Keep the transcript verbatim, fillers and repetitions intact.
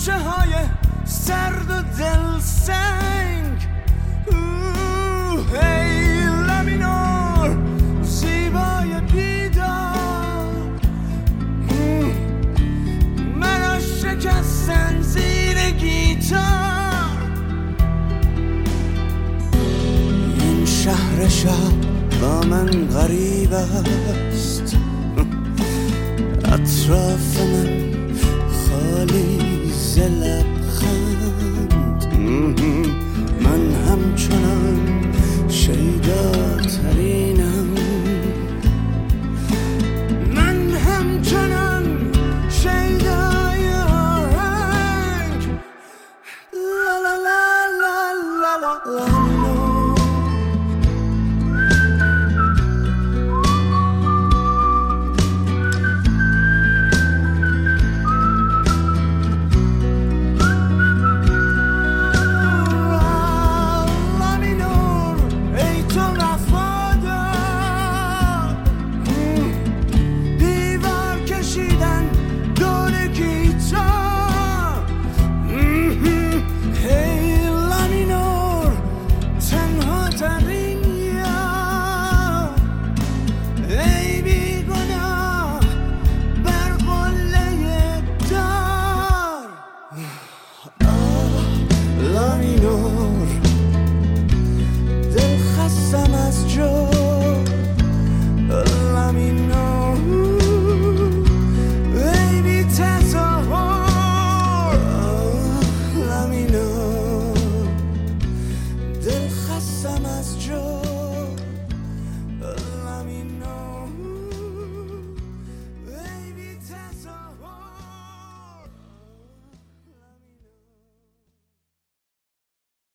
کوچه های سرد و دل سنگ. ای لامینور زیبای بیدار، مرا شکستن زیر گیتار. این شهر شب با من غریب است، اطراف من خالی ز لبخند. من همچنان شیداترینم، من همچنان شیدای آهنگ. لا لا لا لا لا لا.